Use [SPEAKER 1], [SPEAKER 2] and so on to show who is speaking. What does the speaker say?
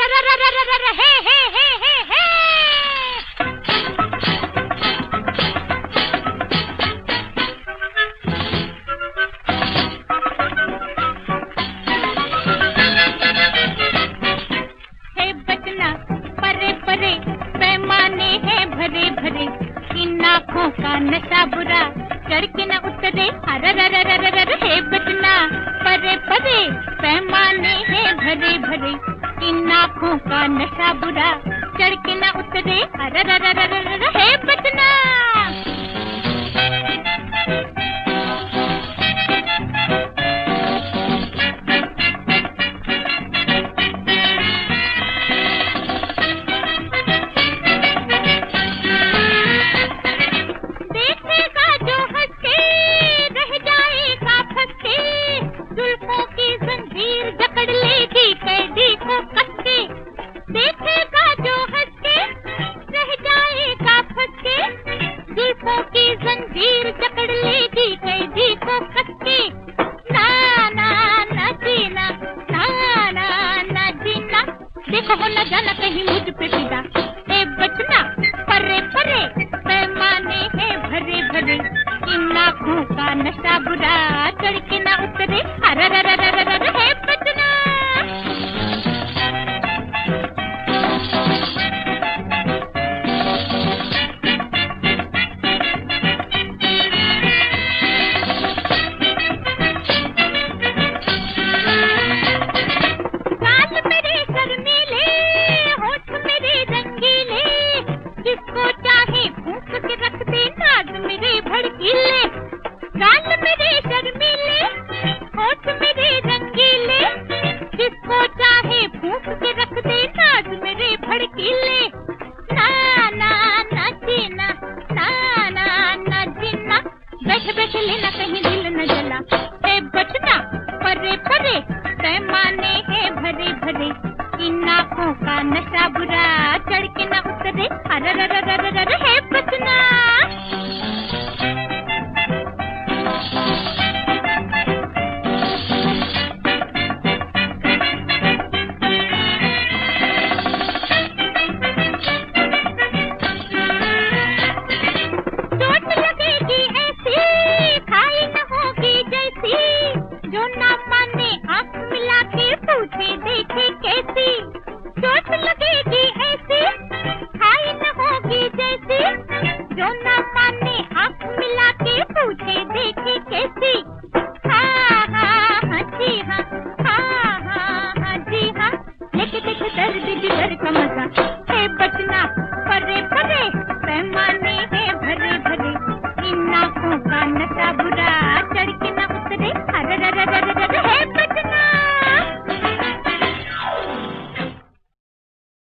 [SPEAKER 1] भरे भरे इन आँखों का नशा बुरा चढ़ के न उतरे अररररररर है बचना परे परे पैमाने हैं भरे भरे इन आँखों का नशा बुरा चढ़ के न उतरे अररररररर है बचना। जकड़ लेगी कैदी को कसके देखेगा जो हंस के रह जाएगा फंस के जुल्फों की जंजीर जकड़ लेगी कैदी को कसके। ना ना ना जीना ना ना ना जीना देखो हो न जाना कहीं मुझ पे फिदा ए बचना परे परे पैमाने हैं भरे भरे इन आँखों का नशा बुरा चढ़ के न उतरे अररररररर है बचना। गाल मेरे शर्मीले होठ मेरे रंगीले जिसको चाहे फूंक के रख दे नाज मेरे भड़कीले। गाल मेरे शर्मीले होठ मेरे रंगीले जिसको चाहे फूंक के रख दे नाज मेरे भड़कीले। ना ना ना जीना ना ना ना जीना बैठ बैठ लेना कहीं दिल न जला है बचना परे परे पैमाने हैं भरे भरे इन आँखों का नशा बुरा चढ़ के न उतरे अररररररर है बचना। जो ना माने आँख मिला के पूछे देखे कैसी चोट लगेगी ऐसी खाई न होगी जैसी। जो ना माने आँख मिला के पूछे देखे कैसी। हाँ हाँ हाँ जी हाँ हाँ हाँ हाँ जी हाँ लेके देखे दर्द जिगर का मजा है बचना परे परे पैमाने हैं भरे भरे इन आँखों का नशा बुरा चढ़ के